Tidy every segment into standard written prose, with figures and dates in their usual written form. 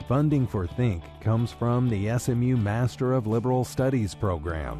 Funding for Think comes from the SMU Master of Liberal Studies program.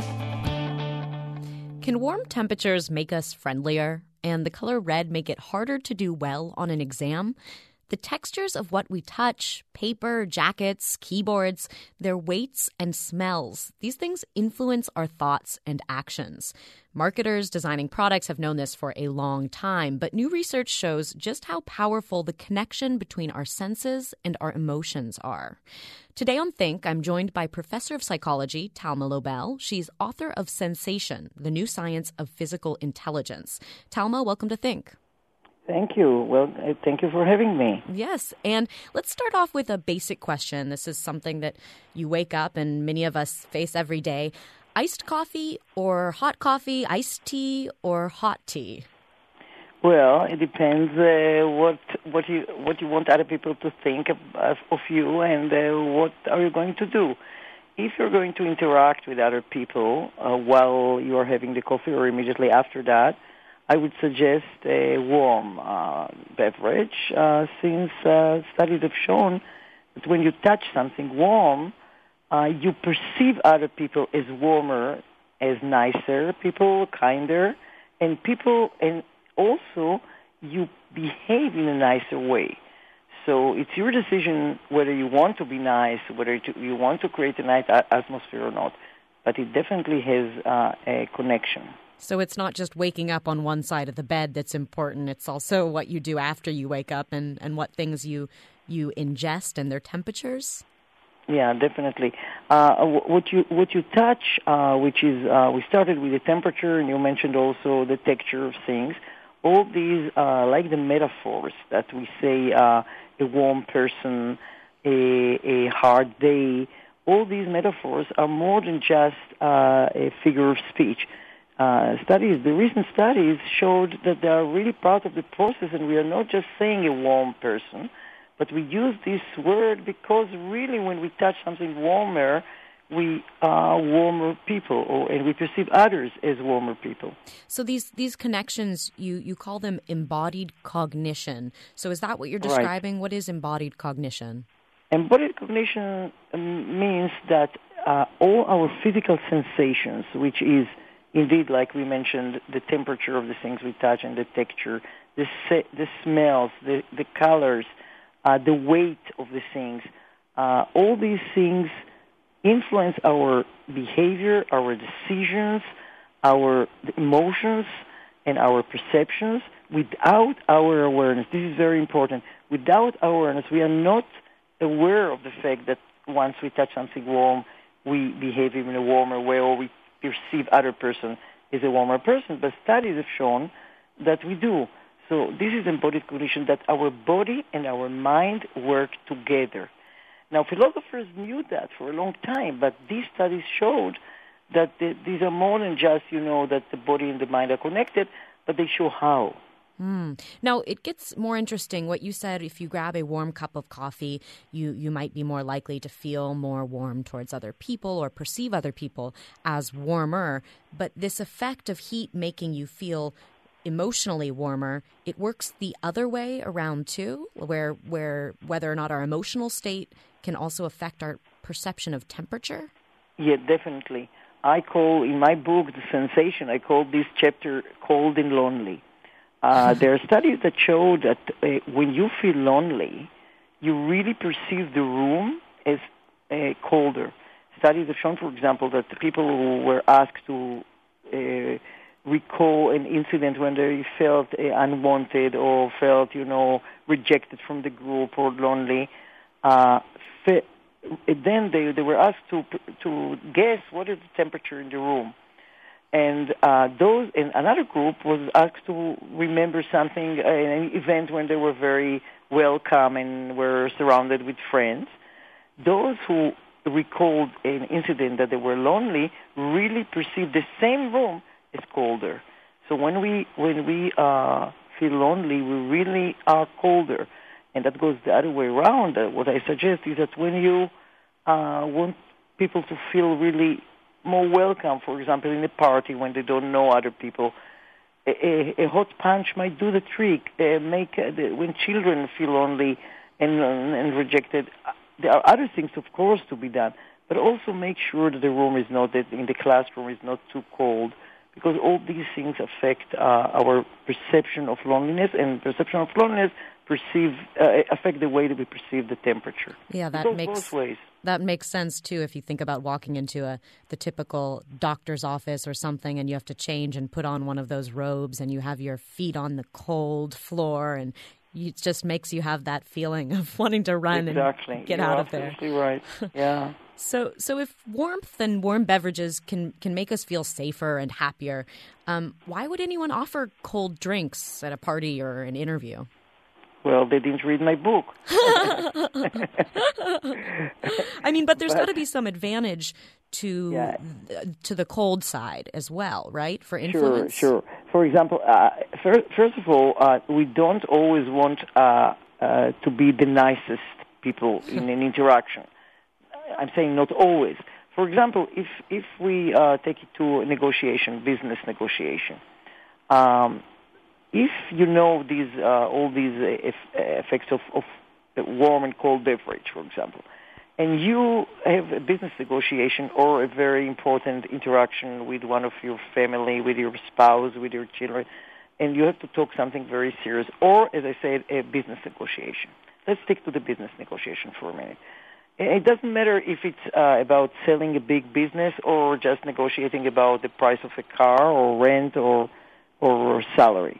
Can warm temperatures make us friendlier and the color red make it harder to do well on an exam? The textures of what we touch, paper, jackets, keyboards, their weights and smells, these things influence our thoughts and actions. Marketers designing products have known this for a long time, but new research shows just how powerful the connection between our senses and our emotions are. Today on Think, I'm joined by Professor of Psychology, Talma Lobel. She's author of Sensation, the New Science of Physical Intelligence. Talma, welcome to Think. Thank you. Well, thank you for having me. Yes. And let's start off with a basic question. This is something that you wake up and many of us face every day. Iced coffee or hot coffee, iced tea or hot tea? Well, it depends what you want other people to think of you and what are you going to do. If you're going to interact with other people while you are having the coffee or immediately after that, I would suggest a warm beverage, since studies have shown that when you touch something warm, you perceive other people as warmer, as nicer people, kinder, and also you behave in a nicer way. So it's your decision whether you want to be nice, whether you want to create a nice atmosphere or not, but it definitely has a connection. So it's not just waking up on one side of the bed that's important. It's also what you do after you wake up and what things you ingest and their temperatures? Yeah, definitely. What you touch, which is we started with the temperature, and you mentioned also the texture of things. All these, like the metaphors that we say, a warm person, a hard day, all these metaphors are more than just a figure of speech. The recent studies showed that they are really part of the process, and we are not just saying a warm person, but we use this word because really when we touch something warmer, we are warmer people, and we perceive others as warmer people. So these connections, you call them embodied cognition. So is that what you're describing? Right. What is embodied cognition? Embodied cognition means that all our physical sensations, which is indeed, like we mentioned, the temperature of the things we touch and the texture, the smells, the colors, the weight of the things, all these things influence our behavior, our decisions, our emotions, and our perceptions without our awareness. This is very important. Without our awareness, we are not aware of the fact that once we touch something warm, we behave in a warmer way, or we perceive other person as a warmer person, but studies have shown that we do. So this is embodied cognition, that our body and our mind work together. Now, philosophers knew that for a long time, but these studies showed that these are more than just, that the body and the mind are connected, but they show how. Now, it gets more interesting. What you said, if you grab a warm cup of coffee, you might be more likely to feel more warm towards other people or perceive other people as warmer. But this effect of heat making you feel emotionally warmer, it works the other way around too, where whether or not our emotional state can also affect our perception of temperature? Yeah, definitely. In my book, The Sensation, I call this chapter Cold and Lonely. There are studies that show that when you feel lonely, you really perceive the room as colder. Studies have shown, for example, that the people who were asked to recall an incident when they felt unwanted or felt, rejected from the group or lonely, then they were asked to guess what is the temperature in the room. And another group was asked to remember something, an event when they were very welcome and were surrounded with friends. Those who recalled an incident that they were lonely really perceived the same room as colder. So when we feel lonely, we really are colder, and that goes the other way around. What I suggest is that when you want people to feel really more welcome, for example, in a party when they don't know other people, a hot punch might do the trick. When children feel lonely, and rejected. There are other things, of course, to be done, but also make sure that the room is not, that in the classroom is not too cold, because all these things affect our perception of loneliness, and perception of loneliness affect the way that we perceive the temperature. Yeah, that makes sense too. If you think about walking into the typical doctor's office or something, and you have to change and put on one of those robes, and you have your feet on the cold floor, and it just makes you have that feeling of wanting to run and get out of there. Exactly right. Yeah. So if warmth and warm beverages can make us feel safer and happier, why would anyone offer cold drinks at a party or an interview? Well, they didn't read my book. I mean, but there's got to be some advantage to the cold side as well, right? For influence. Sure. For example, first of all, we don't always want to be the nicest people in an interaction. I'm saying not always. For example, if we take it to a negotiation, business negotiation. If you know all these effects of warm and cold beverage, for example, and you have a business negotiation or a very important interaction with one of your family, with your spouse, with your children, and you have to talk something very serious, or, as I said, a business negotiation. Let's stick to the business negotiation for a minute. It doesn't matter if it's about selling a big business or just negotiating about the price of a car or rent or salary.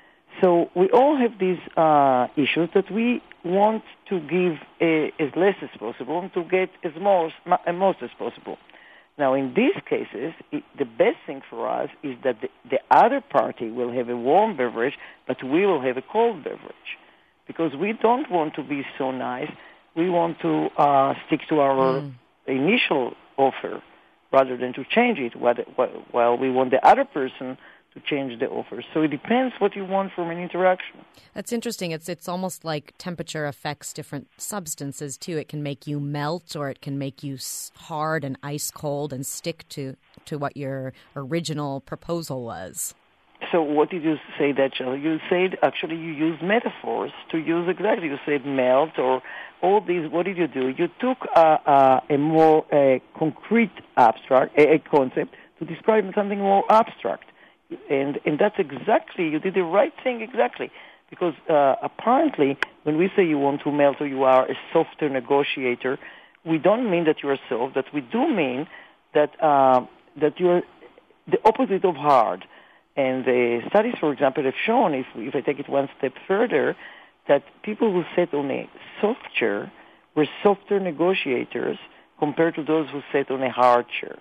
So we all have these issues that we want to give as less as possible and to get as most as possible. Now, in these cases, the best thing for us is that the other party will have a warm beverage, but we will have a cold beverage, because we don't want to be so nice. We want to stick to our initial offer rather than to change it, while we want the other person to change the offer. So it depends what you want from an interaction. That's interesting. It's almost like temperature affects different substances, too. It can make you melt, or it can make you hard and ice cold and stick to what your original proposal was. So what did you say, Shelley? You said, actually, you used metaphors to use exactly. You said melt or all these. What did you do? You took a more concrete abstract, a concept, to describe something more abstract. And that's exactly, you did the right thing exactly. Because apparently, when we say you want to melt or you are a softer negotiator, we don't mean that you are soft, that we do mean that you're the opposite of hard. And the studies, for example, have shown, if I take it one step further, that people who sat on a soft chair were softer negotiators compared to those who sat on a hard chair.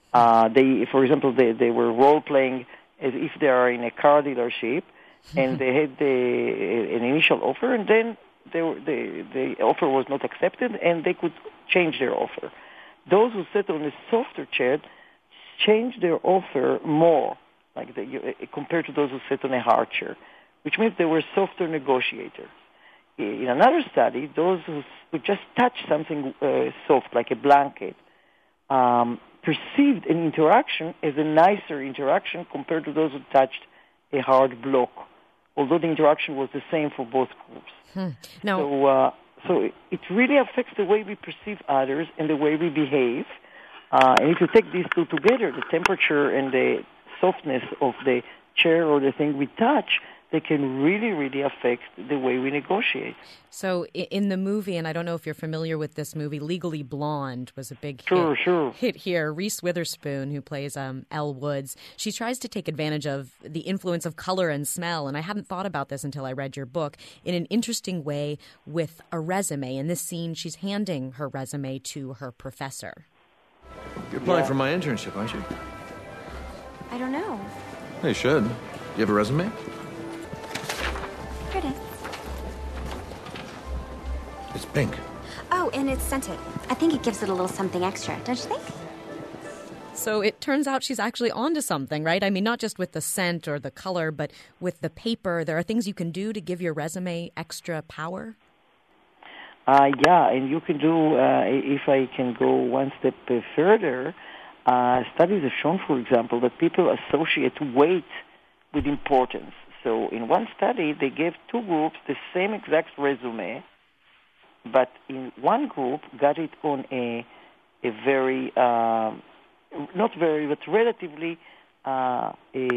For example, they were role-playing as if they are in a car dealership, and they had an initial offer, and then the offer was not accepted, and they could change their offer. Those who sat on a softer chair changed their offer more, compared to those who sat on a hard chair, which means they were softer negotiators. In another study, those who just touched something soft, like a blanket, perceived an interaction as a nicer interaction compared to those who touched a hard block, although the interaction was the same for both groups. So it really affects the way we perceive others and the way we behave. And if you take these two together, the temperature and the softness of the chair or the thing we touch, they can really, really affect the way we negotiate. So in the movie, and I don't know if you're familiar with this movie, Legally Blonde was a big hit here. Reese Witherspoon, who plays Elle Woods, she tries to take advantage of the influence of color and smell, and I hadn't thought about this until I read your book, in an interesting way with a resume. In this scene, she's handing her resume to her professor. You're applying for my internship, aren't you? I don't know. You should. Do you have a resume? Here it is. It's pink. Oh, and it's scented. I think it gives it a little something extra, don't you think? So it turns out she's actually onto something, right? I mean, not just with the scent or the color, but with the paper. There are things you can do to give your resume extra power? And you can do, if I can go one step further, studies have shown, for example, that people associate weight with importance. So in one study, they gave two groups the same exact resume, but in one group got it on a very, not very, but relatively a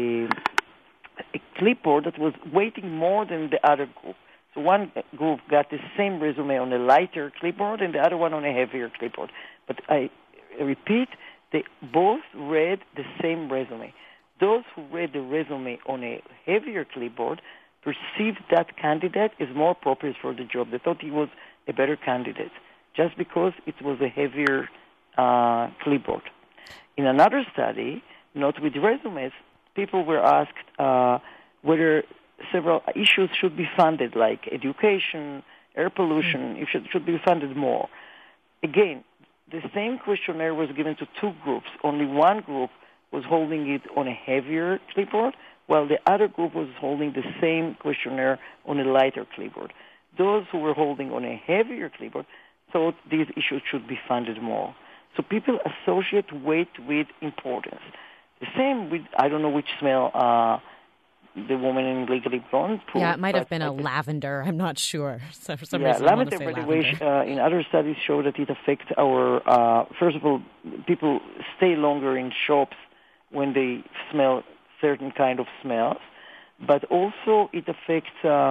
clipboard that was weighting more than the other group. So one group got the same resume on a lighter clipboard and the other one on a heavier clipboard. But I repeat, they both read the same resume. Those who read the resume on a heavier clipboard perceived that candidate as more appropriate for the job. They thought he was a better candidate just because it was a heavier clipboard. In another study, not with resumes, people were asked whether several issues should be funded, like education, air pollution, it should be funded more. Again, the same questionnaire was given to two groups. Only one group was holding it on a heavier clipboard, while the other group was holding the same questionnaire on a lighter clipboard. Those who were holding on a heavier clipboard thought these issues should be funded more. So people associate weight with importance. The same with, I don't know which smell the woman in Legally Blonde put. Yeah, it might have been a lavender. I'm not sure. So for some reason, lavender, by the way, in other studies show that it affects our, first of all, people stay longer in shops when they smell certain kind of smells, but also it affects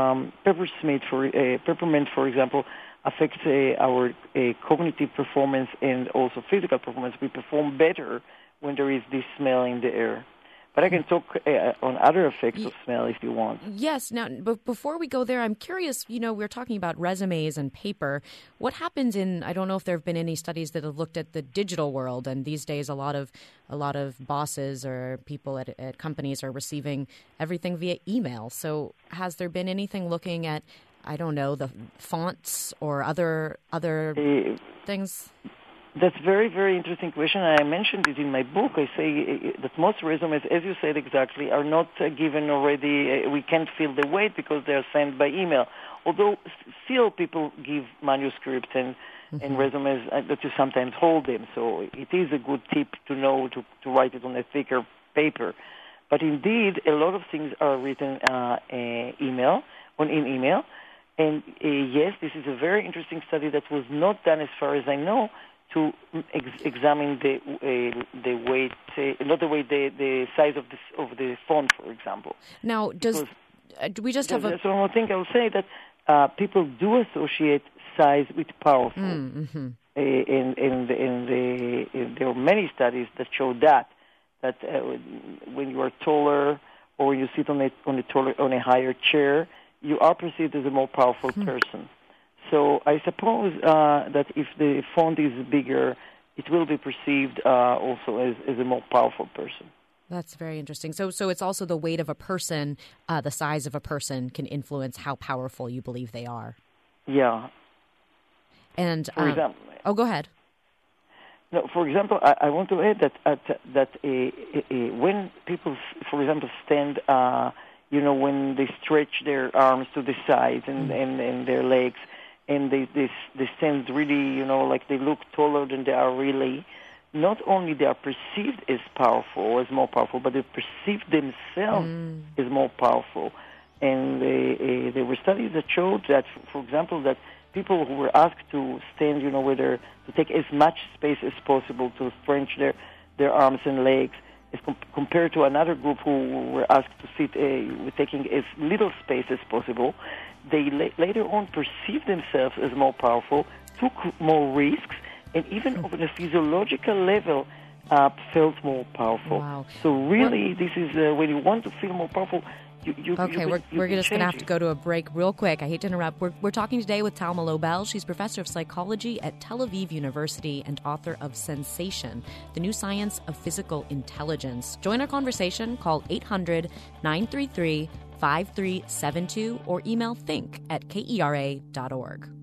peppermint, for example, affects our cognitive performance and also physical performance. We perform better when there is this smell in the air. But I can talk on other effects of smell if you want. Yes. Now, before we go there, I'm curious, we're talking about resumes and paper. What happens I don't know if there have been any studies that have looked at the digital world, and these days a lot of bosses or people at companies are receiving everything via email. So has there been anything looking at, I don't know, the fonts or other things? That's a very, very interesting question. I mentioned it in my book. I say that most resumes, as you said exactly, are not given already. We can't fill the weight because they are sent by email. Although still people give manuscripts and resumes that you sometimes hold them. So it is a good tip to know to write it on a thicker paper. But indeed, a lot of things are written in email. And yes, this is a very interesting study that was not done, as far as I know, to examine the weight, not the weight, the size of the font, for example. Now, do we just have a... So one thing I will say that people do associate size with powerful, and there are many studies that show that when you are taller or when you sit on a higher chair, you are perceived as a more powerful person. So I suppose that if the font is bigger, it will be perceived also as a more powerful person. That's very interesting. So it's also the weight of a person, the size of a person can influence how powerful you believe they are. Yeah. And for example, go ahead. No, for example, I want to add that when people, for example, stand, when they stretch their arms to the sides and their legs, and they stand really, like they look taller than they are really, not only they are perceived as powerful, as more powerful, but they perceive themselves as more powerful. And there were studies that showed that, for example, that people who were asked to stand, to take as much space as possible to stretch their arms and legs, as compared to another group who were asked to sit taking as little space as possible, they later on perceived themselves as more powerful, took more risks, and even on a physiological level felt more powerful. Wow. So really, this is when you want to feel more powerful, we're just going to have to go to a break real quick. I hate to interrupt. We're talking today with Talma Lobel. She's professor of psychology at Tel Aviv University and author of Sensation, the New Science of Physical Intelligence. Join our conversation. Call 800-933-5372 or email think@kera.org.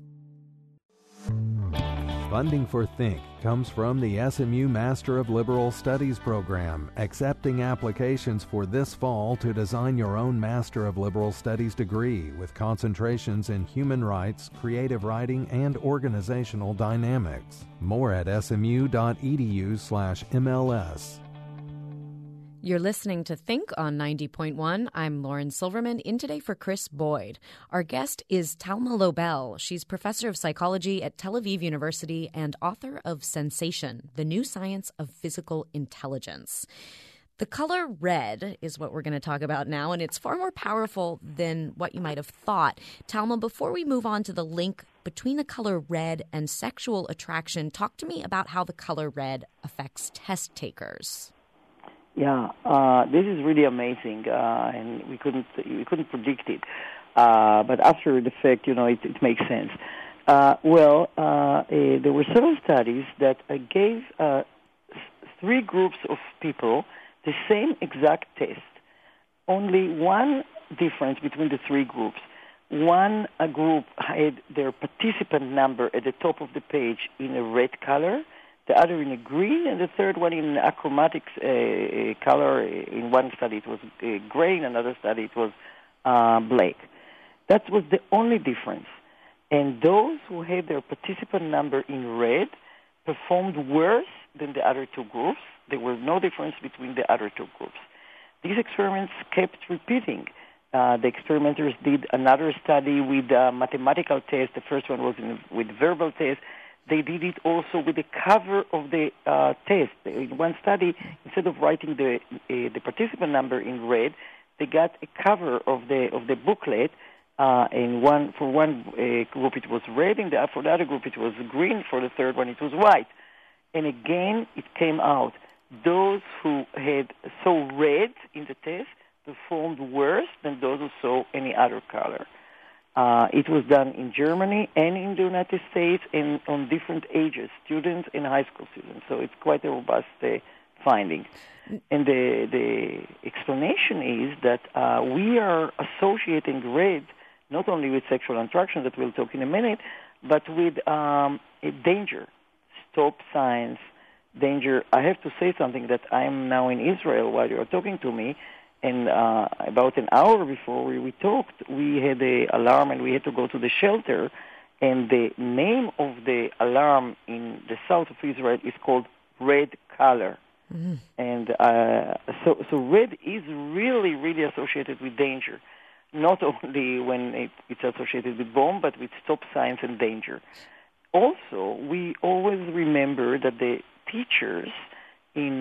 Funding for Think comes from the SMU Master of Liberal Studies program, accepting applications for this fall to design your own Master of Liberal Studies degree with concentrations in human rights, creative writing, and organizational dynamics. More at smu.edu/MLS. You're listening to Think on 90.1. I'm Lauren Silverman, in today for Chris Boyd. Our guest is Talma Lobel. She's professor of psychology at Tel Aviv University and author of Sensation, The New Science of Physical Intelligence. The color red is what we're going to talk about now, and it's far more powerful than what you might have thought. Talma, before we move on to the link between the color red and sexual attraction, talk to me about how the color red affects test takers. Yeah, this is really amazing, and we couldn't predict it. But after the fact, it makes sense. There were several studies that gave three groups of people the same exact test. Only one difference between the three groups. One group had their participant number at the top of the page in a red color, the other in a green, and the third one in an achromatic color. In one study it was gray, in another study it was black. That was the only difference. And those who had their participant number in red performed worse than the other two groups. There was no difference between the other two groups. These experiments kept repeating. The experimenters did another study with mathematical tests. The first one was with verbal tests. They did it also with the cover of the test. In one study, instead of writing the participant number in red, they got a cover of the booklet. For one group it was red, and for the other group it was green. For the third one it was white. And again, it came out. Those who had saw red in the test performed worse than those who saw any other color. It was done in Germany and in the United States and on different ages, students and high school students. So it's quite a robust finding. And the explanation is that we are associating red not only with sexual attraction that we'll talk in a minute, but with danger, stop signs, danger. I have to say something that I am now in Israel while you are talking to me. And about an hour before we talked, we had an alarm and we had to go to the shelter. And the name of the alarm in the south of Israel is called red color. Mm-hmm. And so red is really, really associated with danger, not only when it's associated with bomb, but with stop signs and danger. Also, we always remember that the teachers in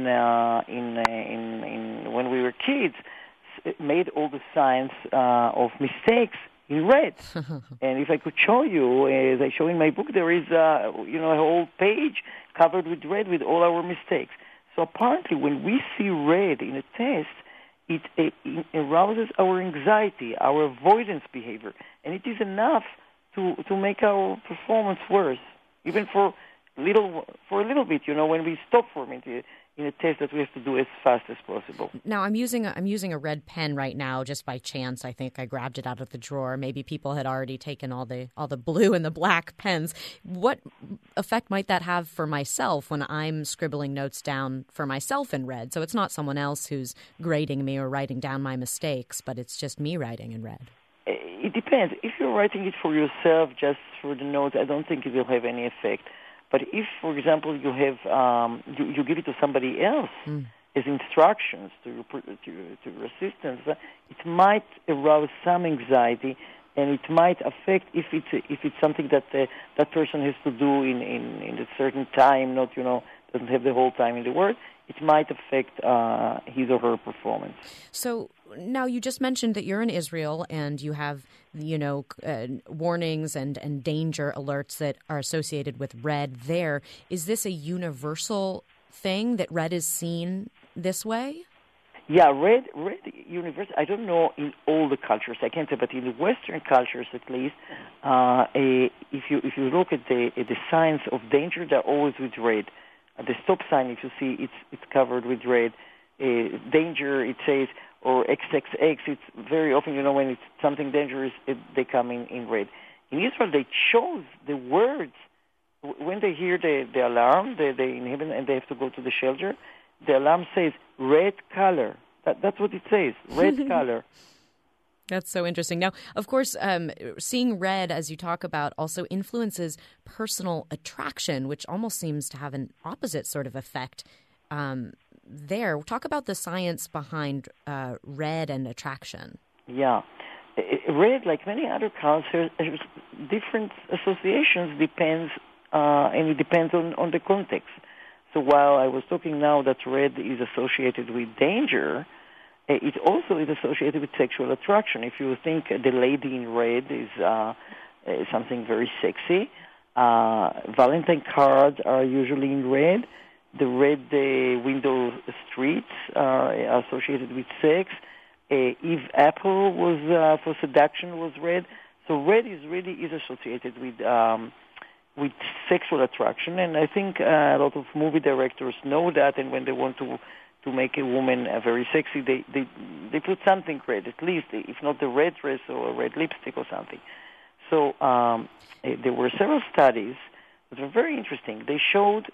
when we were kids made all the signs of mistakes in red. And if I could show you, as I show in my book, there is a whole page covered with red with all our mistakes. So apparently, when we see red in a test, it arouses our anxiety, our avoidance behavior, and it is enough to make our performance worse, even for a little bit. When we stop for a minute in a test that we have to do as fast as possible. Now, I'm using a red pen right now just by chance. I think I grabbed it out of the drawer. Maybe people had already taken all the blue and the black pens. What effect might that have for myself when I'm scribbling notes down for myself in red? So it's not someone else who's grading me or writing down my mistakes, but it's just me writing in red. It depends. If you're writing it for yourself, just for the notes, I don't think it will have any effect. But if, for example, you have you give it to somebody else as instructions to your assistants, it might arouse some anxiety, and it might affect if it's something that that person has to do in a certain time, not doesn't have the whole time in the world. It might affect his or her performance. So now you just mentioned that you're in Israel and you have, warnings and danger alerts that are associated with red there. Is this a universal thing that red is seen this way? Yeah, red universal. I don't know in all the cultures. I can't say, but in the Western cultures at least, if you look at the signs of danger, they're always with red. The stop sign, if you see, it's covered with red. Danger, it says, or XXX. It's very often, when it's something dangerous, they come in red. In Israel, they chose the words when they hear the alarm. They inhibit and they have to go to the shelter. The alarm says red color. That's what it says, red color. That's so interesting. Now, of course, seeing red, as you talk about, also influences personal attraction, which almost seems to have an opposite sort of effect. there. Talk about the science behind red and attraction. Yeah. Red, like many other colors, has different associations, and it depends on the context. So while I was talking now that red is associated with danger, it also is associated with sexual attraction. If you think the lady in red is something very sexy, Valentine cards are usually in red. The red window streets are associated with sex. Eve Apple was for seduction was red. So red is associated with sexual attraction, and I think a lot of movie directors know that. And when they want to make a woman very sexy, they put something red, at least, if not the red dress or a red lipstick or something. So there were several studies that were very interesting. They showed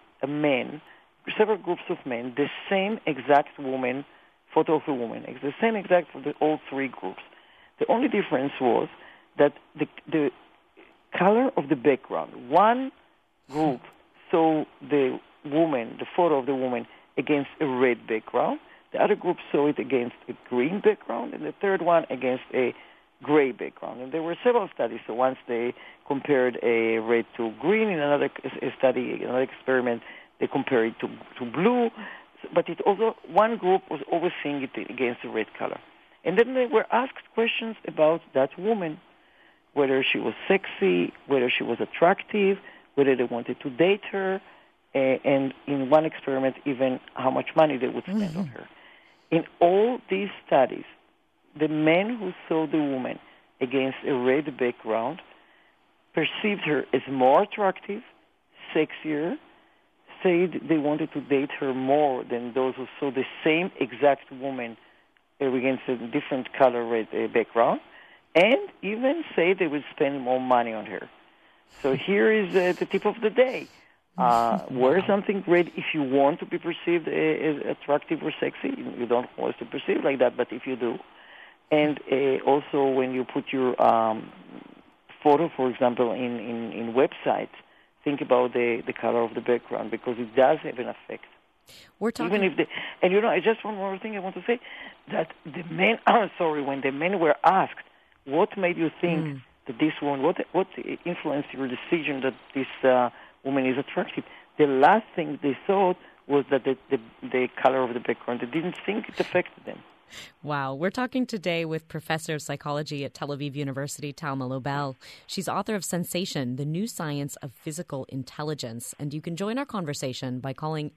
several groups of men, the same exact woman, photo of a woman, the same exact for all three groups. The only difference was that the color of the background. One group saw the photo of the woman, against a red background. The other group saw it against a green background, and the third one against a gray background. And there were several studies. So once they compared a red to green. In another study, another experiment, they compared it to blue. But it also, one group was always seeing it against the red color. And then they were asked questions about that woman, whether she was sexy, whether she was attractive, whether they wanted to date her, and in one experiment, even how much money they would spend on her. In all these studies, the men who saw the woman against a red background perceived her as more attractive, sexier, said they wanted to date her more than those who saw the same exact woman against a different color red background, and even say they would spend more money on her. So here is the tip of the day. Wear something red if you want to be perceived as attractive or sexy. You don't want to be perceived like that, but if you do. And also when you put your photo, for example, in websites, think about the color of the background, because it does have an effect. We're talking... Even if I just one more thing I want to say, that the men, when the men were asked, what made you think that this one, what influenced your decision that this woman is attractive? The last thing they thought was that the color of the background. They didn't think it affected them. Wow. We're talking today with Professor of Psychology at Tel Aviv University, Talma Lobel. She's author of Sensation, The New Science of Physical Intelligence. And you can join our conversation by calling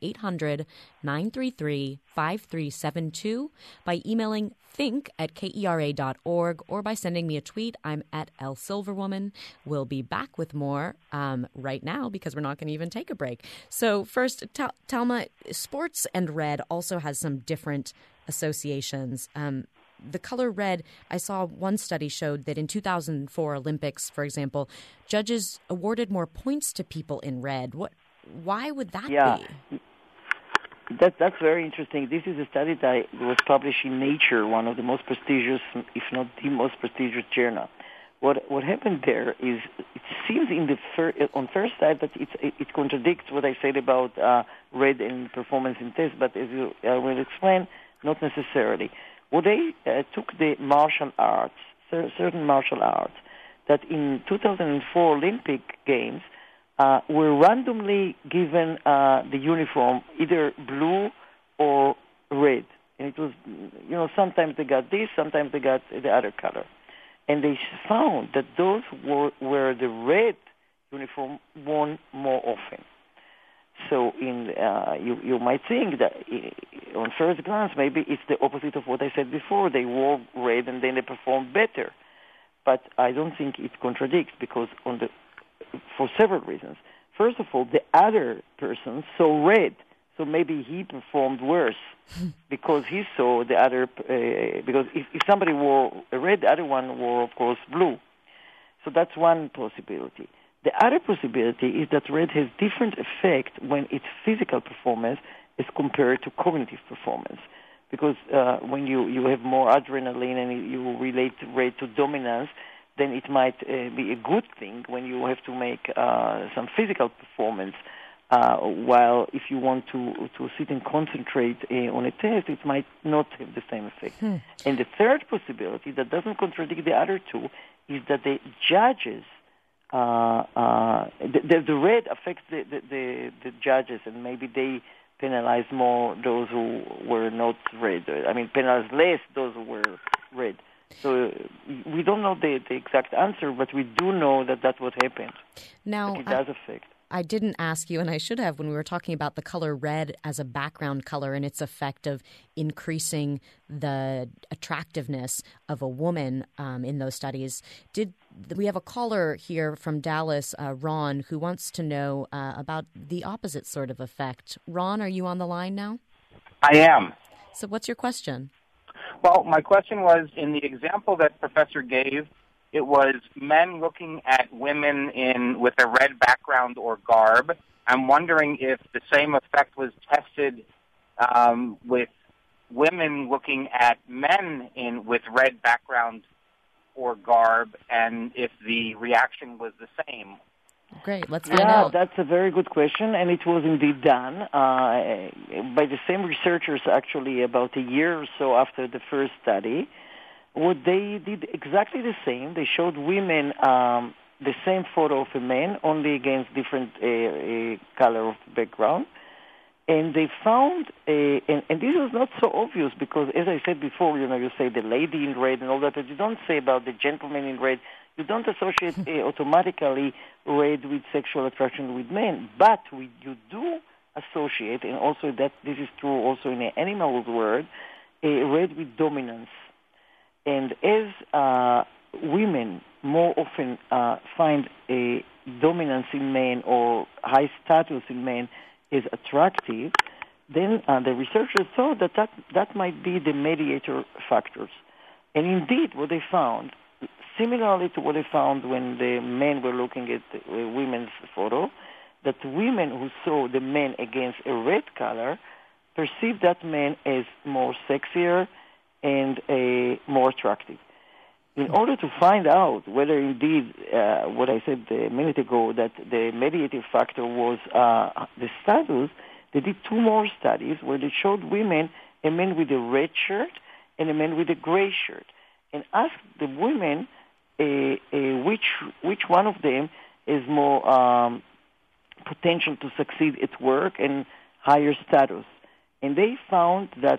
800-933-5372, by emailing think@kera.org, or by sending me a tweet. I'm at @LSilverwoman. We'll be back with more right now, because we're not going to even take a break. So first, Talma, sports and red also has some different associations. The color red, I saw one study showed that in 2004 Olympics, for example, judges awarded more points to people in red. Why would that be? That's very interesting. This is a study that was published in Nature, one of the most prestigious, if not the most prestigious journal. What happened there is, it seems on first sight that it contradicts what I said about red and performance in tests, but as I will explain, not necessarily. Well, they took the martial arts, certain martial arts, that in 2004 Olympic Games were randomly given the uniform, either blue or red. And it was, sometimes they got this, sometimes they got the other color. And they found that those where the red uniform won more often. So you might think that on first glance, maybe it's the opposite of what I said before. They wore red and then they performed better. But I don't think it contradicts, because for several reasons. First of all, the other person saw red, so maybe he performed worse because he saw the other. Because if somebody wore red, the other one wore, of course, blue. So that's one possibility. The other possibility is that red has different effect when it's physical performance as compared to cognitive performance. Because when you have more adrenaline and you relate red to dominance, then it might be a good thing when you have to make some physical performance While if you want to sit and concentrate on a test, it might not have the same effect. And the third possibility that doesn't contradict the other two is that the judges, the red affects the judges, and maybe they penalize more those who were not red. I mean, penalize less those who were red. So we don't know the exact answer, but we do know that that's what happened. Now, it does affect. I didn't ask you, and I should have, when we were talking about the color red as a background color and its effect of increasing the attractiveness of a woman in those studies. We have a caller here from Dallas, Ron, who wants to know about the opposite sort of effect. Ron, are you on the line now? I am. So what's your question? Well, my question was, in the example that Professor gave, it was men looking at women with a red background or garb. I'm wondering if the same effect was tested with women looking at men with red background or garb, and if the reaction was the same. Great, let's find out. Yeah, that's a very good question, and it was indeed done by the same researchers actually about a year or so after the first study. What they did exactly the same. They showed women the same photo of a man, only against different color of background. And they found, and this was not so obvious because, as I said before, you say the lady in red and all that, but you don't say about the gentleman in red. You don't associate automatically red with sexual attraction with men. But you do associate, and also that this is true also in the animal world, red with dominance. And as women more often find a dominance in men or high status in men is attractive, then the researchers thought that might be the mediator factors. And indeed, what they found, similarly to what they found when the men were looking at the women's photo, that women who saw the men against a red color perceived that man as more sexier and more attractive. In order to find out whether indeed what I said a minute ago, that the mediative factor was the status, they did two more studies where they showed women a man with a red shirt and a man with a gray shirt, and asked the women which one of them is more potential to succeed at work and higher status. And they found that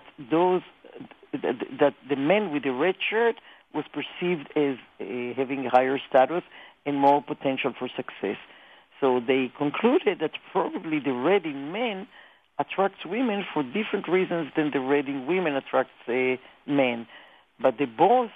that the man with the red shirt was perceived as having higher status and more potential for success. So they concluded that probably the red in men attracts women for different reasons than the red in women attracts men. But they both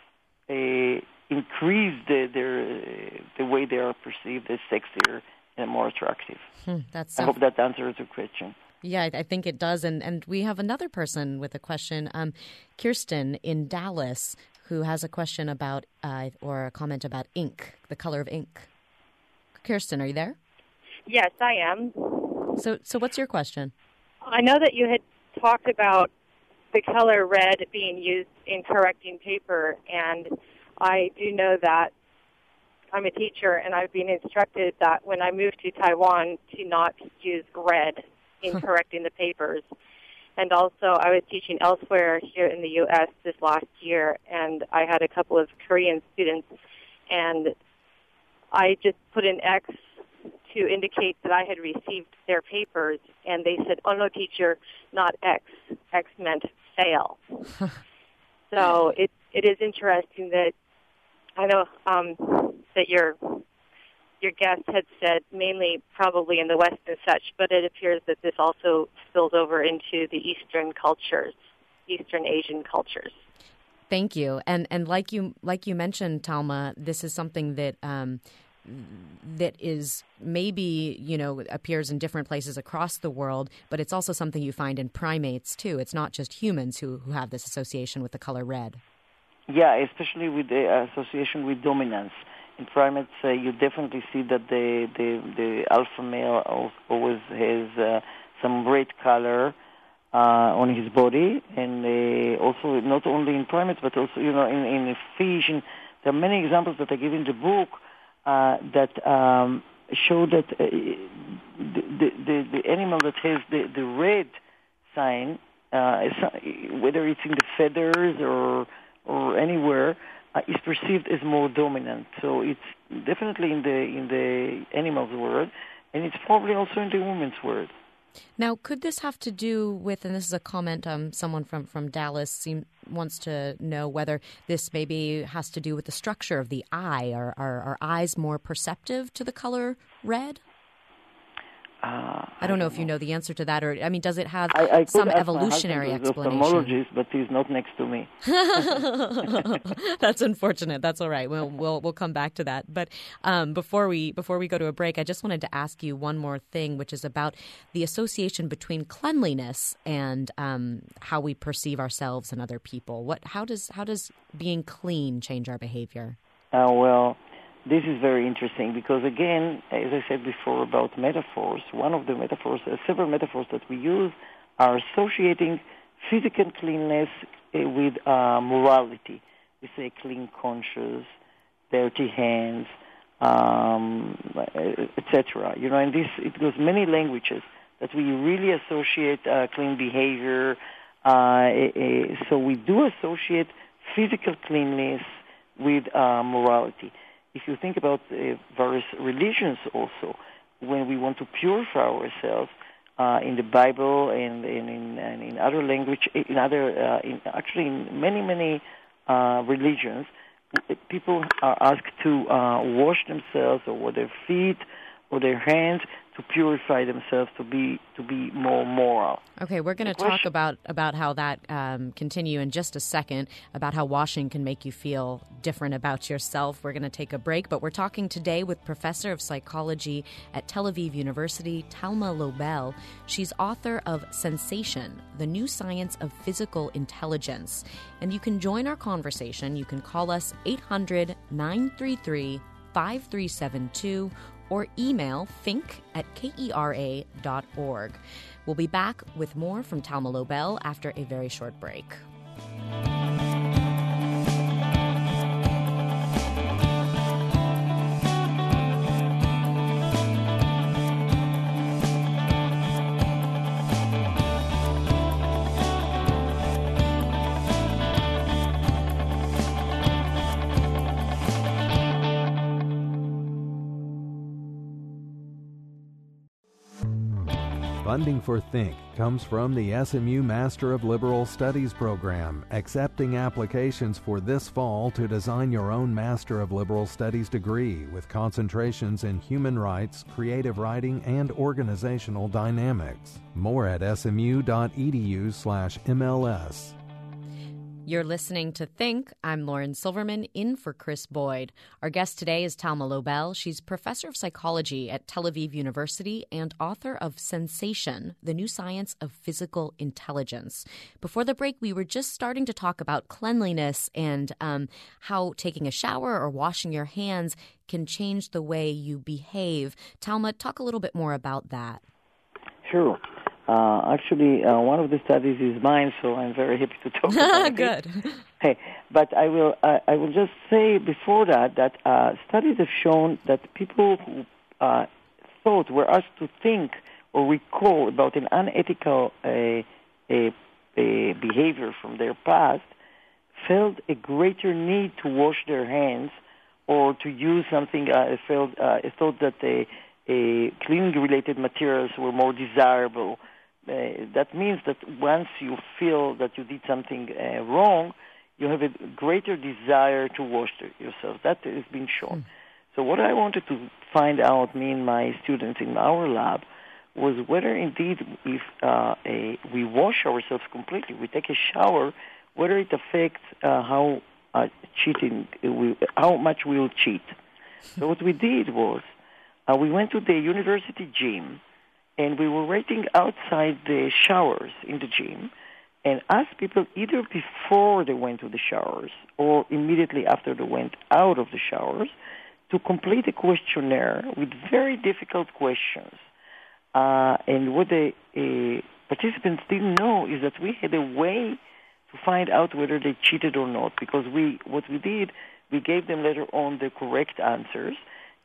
increase the way they are perceived as sexier and more attractive. I hope that answers your question. Yeah, I think it does. And we have another person with a question, Kirsten in Dallas, who has a question about or a comment about ink, the color of ink. Kirsten, are you there? Yes, I am. So what's your question? I know that you had talked about the color red being used in correcting paper, and I do know that I'm a teacher, and I've been instructed that when I moved to Taiwan to not use red in correcting the papers. And also, I was teaching elsewhere here in the U.S. this last year, and I had a couple of Korean students, and I just put an X to indicate that I had received their papers, and they said, "Oh, no, teacher, not X. X meant fail." So it is interesting that I know that your guest had said mainly probably in the West and such, but it appears that this also spills over into the Eastern cultures, Eastern Asian cultures. Thank you. And like you mentioned, Talma, this is something that that is maybe, appears in different places across the world, but it's also something you find in primates too. It's not just humans who have this association with the color red. Yeah, especially with the association with dominance. In primates, you definitely see that the alpha male always has some red color on his body, and also not only in primates, but also in fish. And there are many examples that I give in the book that show that the animal that has the red sign, whether it's in the feathers or anywhere, is perceived as more dominant. So it's definitely in the animal's world, and it's probably also in the woman's world. Now, could this have to do with, and this is a comment someone from Dallas wants to know whether this maybe has to do with the structure of the eye. Are eyes more perceptive to the color red? I don't know if you know the answer to that, or does it have some evolutionary explanation? Ophthalmologist, but he's not next to me. That's unfortunate. That's all right. We'll come back to that. But before we go to a break, I just wanted to ask you one more thing, which is about the association between cleanliness and how we perceive ourselves and other people. How does being clean change our behavior? Well, this is very interesting because, again, as I said before about metaphors, one of the metaphors, several metaphors that we use are associating physical cleanness with morality. We say clean conscience, dirty hands, etc. And it goes many languages that we really associate clean behavior. So we do associate physical cleanliness with morality. If you think about various religions also, when we want to purify ourselves in the Bible and in other language, actually in many religions, people are asked to wash themselves or their feet or their hands to purify themselves to be more moral. Okay, we're going to talk about how that continue in just a second, about how washing can make you feel different about yourself. We're going to take a break, but we're talking today with Professor of Psychology at Tel Aviv University, Talma Lobel. She's author of Sensation, The New Science of Physical Intelligence. And you can join our conversation. You can call us 800-933-5372 or email think@kera.org. We'll be back with more from Talma Lobel after a very short break. Funding for Think comes from the SMU Master of Liberal Studies program, accepting applications for this fall to design your own Master of Liberal Studies degree with concentrations in human rights, creative writing, and organizational dynamics. More at smu.edu/MLS. You're listening to Think. I'm Lauren Silverman, in for Chris Boyd. Our guest today is Talma Lobel. She's professor of psychology at Tel Aviv University and author of Sensation, The New Science of Physical Intelligence. Before the break, we were just starting to talk about cleanliness and how taking a shower or washing your hands can change the way you behave. Talma, talk a little bit more about that. Sure. Actually, one of the studies is mine, so I'm very happy to talk about it. Good. Hey, but I will just say before that studies have shown that people who were asked to think or recall about an unethical behavior from their past felt a greater need to wash their hands or to use something. Thought that cleaning-related materials were more desirable. That means that once you feel that you did something wrong, you have a greater desire to wash yourself. That has been shown. So what I wanted to find out, me and my students in our lab, was whether indeed if we wash ourselves completely, we take a shower, whether it affects how much we will cheat. So what we did was we went to the university gym, and we were waiting outside the showers in the gym and asked people either before they went to the showers or immediately after they went out of the showers to complete a questionnaire with very difficult questions. And what the participants didn't know is that we had a way to find out whether they cheated or not, because we gave them later on the correct answers,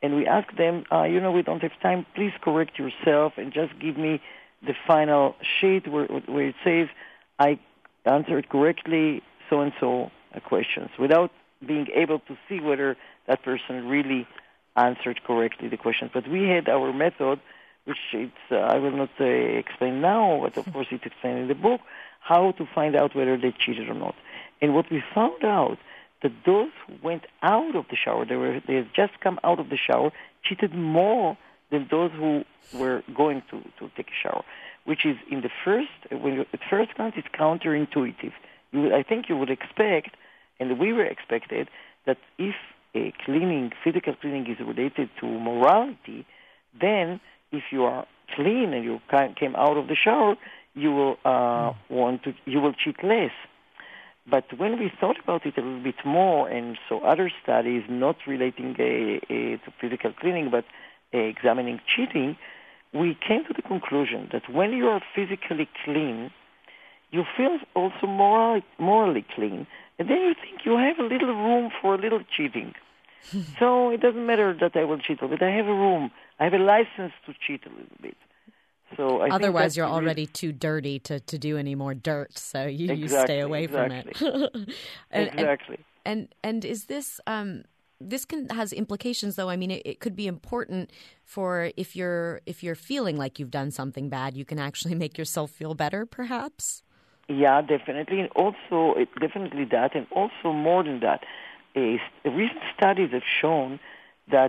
and we ask them, we don't have time, please correct yourself and just give me the final sheet where it says, I answered correctly so-and-so questions, without being able to see whether that person really answered correctly the questions. But we had our method, which I will not explain now, but of course it's explained in the book, how to find out whether they cheated or not. And what we found out, that those who went out of the shower, they had just come out of the shower, cheated more than those who were going to take a shower, which is at first glance, it's counterintuitive. I think you would expect, and we were expected, that if physical cleaning is related to morality, then if you are clean and you came out of the shower, you will cheat less. But when we thought about it a little bit more, and so other studies not relating to physical cleaning but examining cheating, we came to the conclusion that when you are physically clean, you feel also morally clean, and then you think you have a little room for a little cheating. So it doesn't matter that I will cheat a little bit. I have a room. I have a license to cheat a little bit. So otherwise, you're already too dirty to do any more dirt, so you stay away from it. Exactly. And is this this has implications, though? I mean, it could be important for if you're feeling like you've done something bad, you can actually make yourself feel better, perhaps. Yeah, definitely, and also definitely that, and also more than that, recent studies have shown that.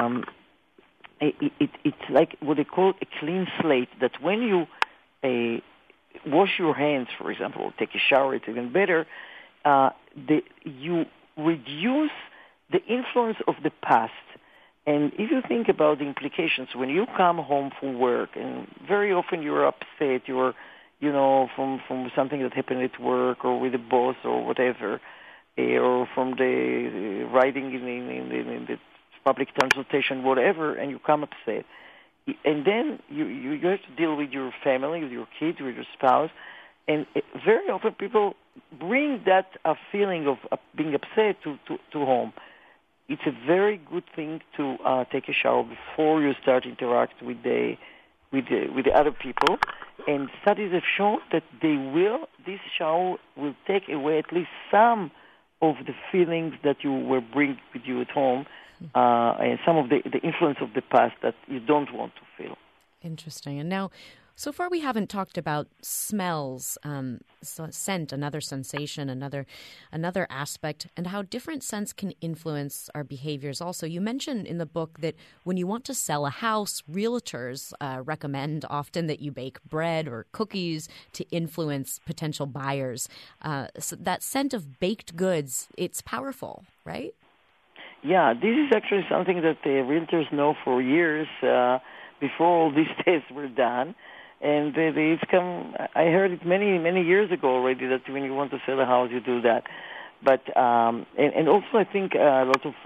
It's like what they call a clean slate, that when you wash your hands, for example, or take a shower, it's even better, you reduce the influence of the past. And if you think about the implications, when you come home from work, and very often you're upset, you're, from something that happened at work or with the boss or whatever, or from the riding in the public transportation, whatever, and you come upset. And then you have to deal with your family, with your kids, with your spouse. And very often people bring that feeling of being upset to home. It's a very good thing to take a shower before you start interact with the other people. And studies have shown that this shower will take away at least some of the feelings that you were bringing with you at home, and some of the influence of the past that you don't want to feel. Interesting. And now, so far we haven't talked about smells, scent, another sensation, another aspect, and how different scents can influence our behaviors also. You mentioned in the book that when you want to sell a house, realtors recommend often that you bake bread or cookies to influence potential buyers. So that scent of baked goods, it's powerful, right? Yeah, this is actually something that the realtors know for years before all these tests were done. And I heard it many, many years ago already that when you want to sell a house, you do that. But, and also I think a lot of,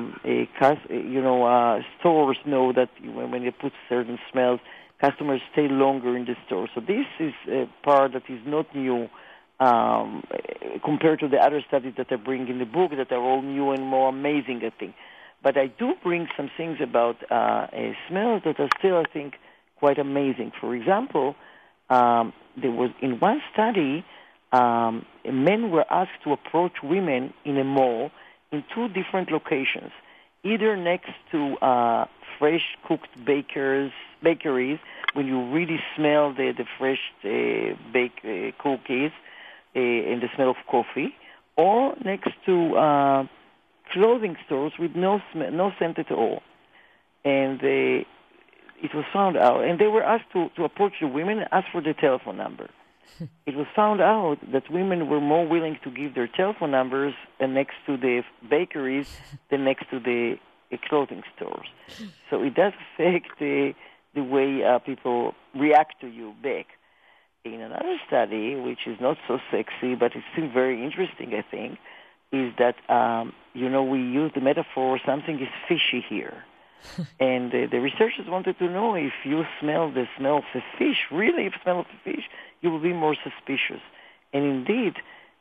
stores know that when you put certain smells, customers stay longer in the store. So this is a part that is not new compared to the other studies that I bring in the book that are all new and more amazing, I think. But I do bring some things about smells that are still, I think, quite amazing. For example, there was in one study, men were asked to approach women in a mall in two different locations, either next to fresh cooked bakeries, when you really smell the fresh baked cookies and the smell of coffee, or next to clothing stores with no scent at all. And it was found out, and they were asked to approach the women and ask for their telephone number. It was found out that women were more willing to give their telephone numbers next to the bakeries than next to the clothing stores. So it does affect the way people react to you back. In another study, which is not so sexy, but it's still very interesting, I think, is that, we use the metaphor, something is fishy here. And the researchers wanted to know if you smell the smell of a fish, really if you smell of a fish, you will be more suspicious. And indeed,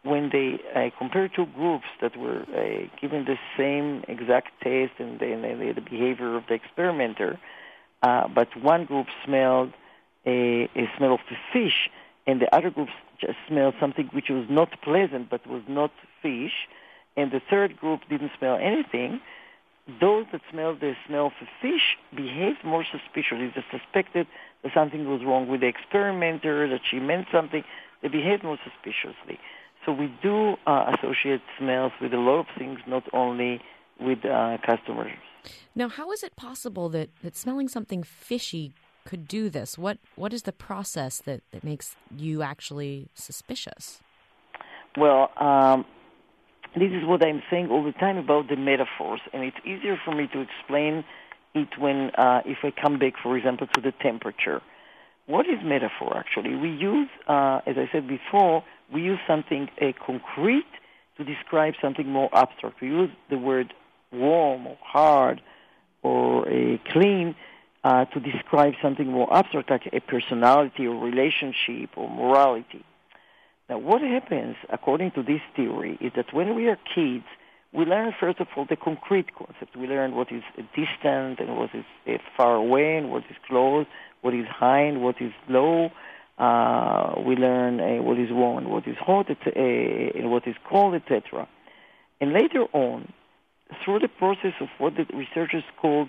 when they compared two groups that were given the same exact taste and the behavior of the experimenter, but one group smelled a smell of the fish, and the other group just smelled something which was not pleasant but was not fish, and the third group didn't smell anything, those that smelled the smell of the fish behaved more suspiciously. They suspected that something was wrong with the experimenter, that she meant something. They behaved more suspiciously. So we do associate smells with a lot of things, not only with customers. Now, how is it possible that smelling something fishy could do this? What is the process that makes you actually suspicious? Well, this is what I'm saying all the time about the metaphors, and it's easier for me to explain it when, if I come back, for example, to the temperature. What is metaphor, actually? We use, as I said before, we use something concrete to describe something more abstract. We use the word warm or hard or clean to describe something more abstract, like a personality or relationship or morality. Now, what happens, according to this theory, is that when we are kids, we learn, first of all, the concrete concept. We learn what is distant and what is far away and what is close, what is high and what is low. We learn what is warm and what is hot and what is cold, etc. And later on, through the process of what the researchers called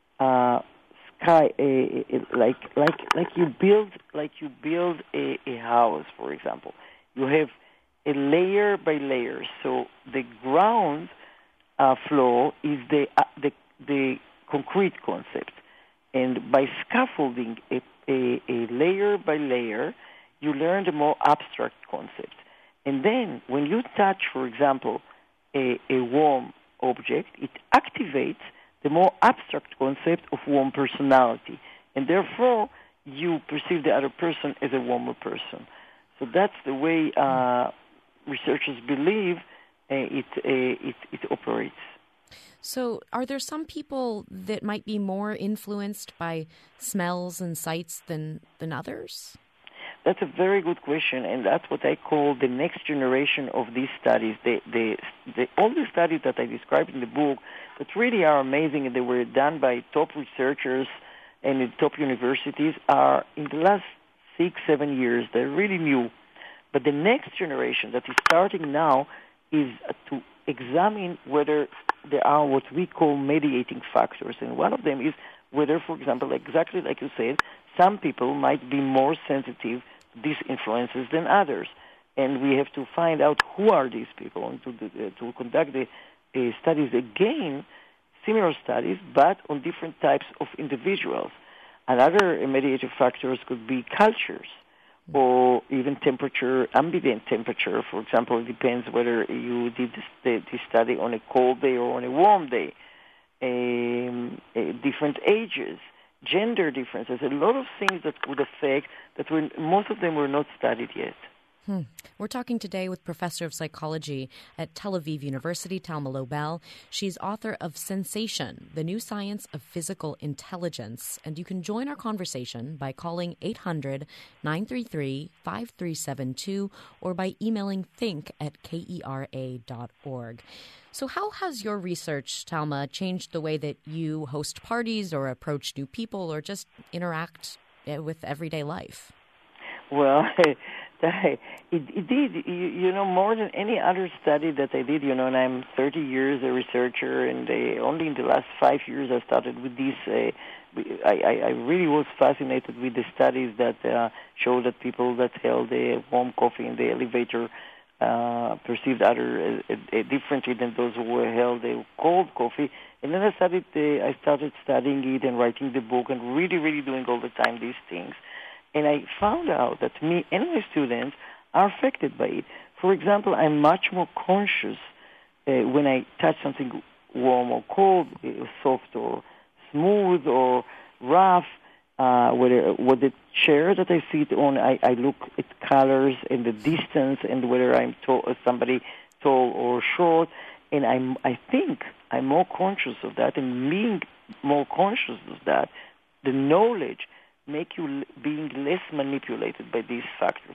sky, like you build a house, for example. You have a layer by layer. So the ground floor is the concrete concept, and by scaffolding a layer by layer, you learn the more abstract concept. And then when you touch, for example, a warm object, it activates the more abstract concept of warm personality, and therefore you perceive the other person as a warmer person. So that's the way researchers believe it operates. So are there some people that might be more influenced by smells and sights than others? That's a very good question, and that's what I call the next generation of these studies. All the studies that I described in the book that really are amazing, and they were done by top researchers and in top universities, are in the last 6-7 years. They're really new. But the next generation that is starting now is to examine whether there are what we call mediating factors. And one of them is whether, for example, exactly like you said, some people might be more sensitive to these influences than others. And we have to find out who are these people and to conduct the studies again, similar studies, but on different types of individuals. Another mediative factors could be cultures or even temperature, ambient temperature. For example, it depends whether you did this study on a cold day or on a warm day. Different ages, gender differences, a lot of things that could affect that most of them were not studied yet. We're talking today with Professor of Psychology at Tel Aviv University, Talma Lobel. She's author of Sensation, The New Science of Physical Intelligence. And you can join our conversation by calling 800-933-5372 or by emailing think@kera.org. So how has your research, Talma, changed the way that you host parties or approach new people or just interact with everyday life? Well, it did. More than any other study that I did, and I'm 30 years a researcher, and only in the last 5 years I started with this. I really was fascinated with the studies that show that people that held a warm coffee in the elevator perceived other differently than those who held a cold coffee. And then I started studying it and writing the book and really, really doing all the time these things. And I found out that me and my students are affected by it. For example, I'm much more conscious when I touch something warm or cold, soft or smooth or rough. What the chair that I sit on, I look at colors and the distance and whether I'm somebody tall or short. And I think I'm more conscious of that. And being more conscious of that, the knowledge make you being less manipulated by these factors. So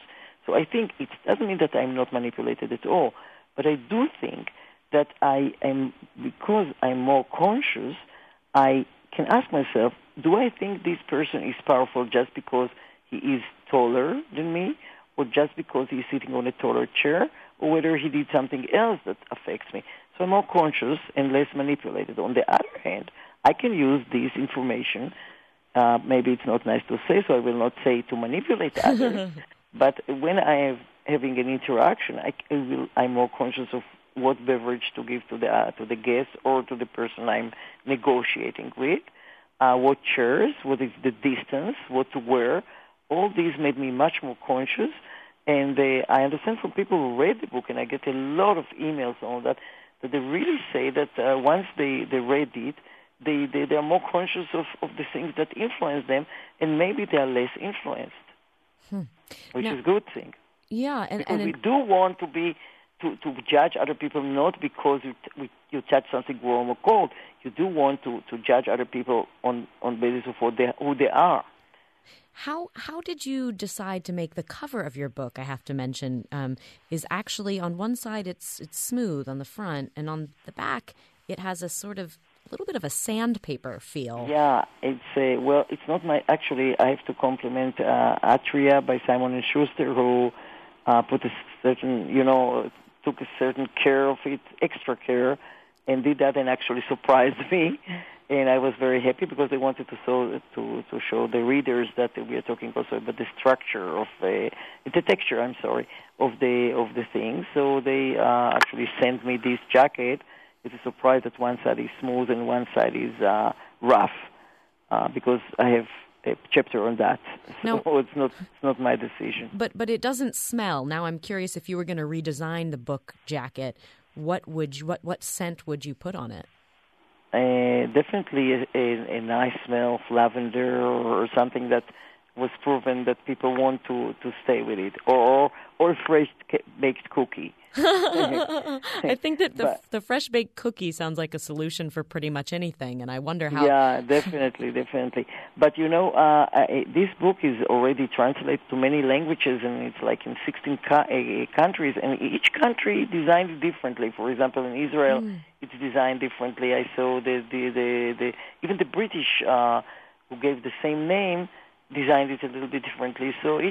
So I think it doesn't mean that I'm not manipulated at all, but I do think that I am, because I'm more conscious, I can ask myself, do I think this person is powerful just because he is taller than me, or just because he's sitting on a taller chair, or whether he did something else that affects me? So I'm more conscious and less manipulated. On the other hand, I can use this information. Maybe it's not nice to say, so I will not say to manipulate others. But when I am having an interaction, I'm more conscious of what beverage to give to the guest or to the person I'm negotiating with, what chairs, what is the distance, what to wear. All these made me much more conscious, and I understand from people who read the book, and I get a lot of emails on that they really say that once they read it, they are more conscious of the things that influence them, and maybe they are less influenced, which is a good thing. Yeah, because we do want to be to judge other people not because you touch something warm or cold. You do want to judge other people on basis of who they are. How did you decide to make the cover of your book? I have to mention is actually on one side it's smooth on the front, and on the back it has a sort of little bit of a sandpaper feel. Yeah, it's not my. Actually, I have to compliment Atria by Simon & Schuster, who put a certain, took a certain care of it, extra care, and did that, and actually surprised me. And I was very happy because they wanted to show the readers that we are talking also about the structure of the texture. Of the thing. So they actually sent me this jacket. It's a surprise that one side is smooth and one side is rough, because I have a chapter on that. So it's not my decision. But it doesn't smell. Now I'm curious, if you were going to redesign the book jacket, what scent would you put on it? Definitely a nice smell of lavender or something that was proven that people want to stay with it, or fresh baked cookie. I think that the fresh baked cookie sounds like a solution for pretty much anything, and I wonder how. Yeah, definitely. But this book is already translated to many languages, and it's like in 16 countries, and each country designed it differently. For example, in Israel, it's designed differently. I saw even the British who gave the same name designed it a little bit differently. So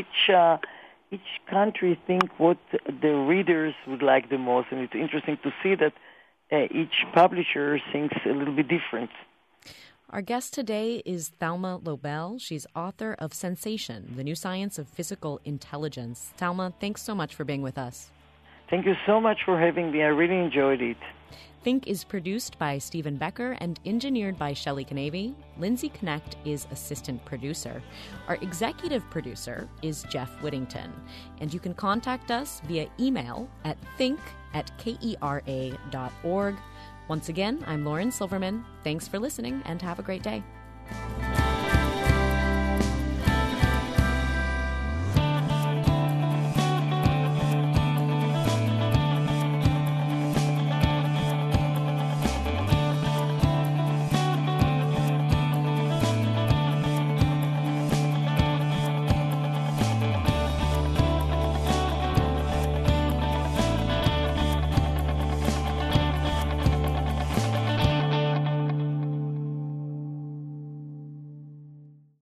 each country think what the readers would like the most, and it's interesting to see that each publisher thinks a little bit different. Our guest today is Thelma Lobel. She's author of Sensation, The New Science of Physical Intelligence. Thelma, thanks so much for being with us. Thank you so much for having me. I really enjoyed it. Think is produced by Stephen Becker and engineered by Shelley Canavy. Lindsay Connect is assistant producer. Our executive producer is Jeff Whittington. And you can contact us via email at think@kera.org. Once again, I'm Lauren Silverman. Thanks for listening, and have a great day.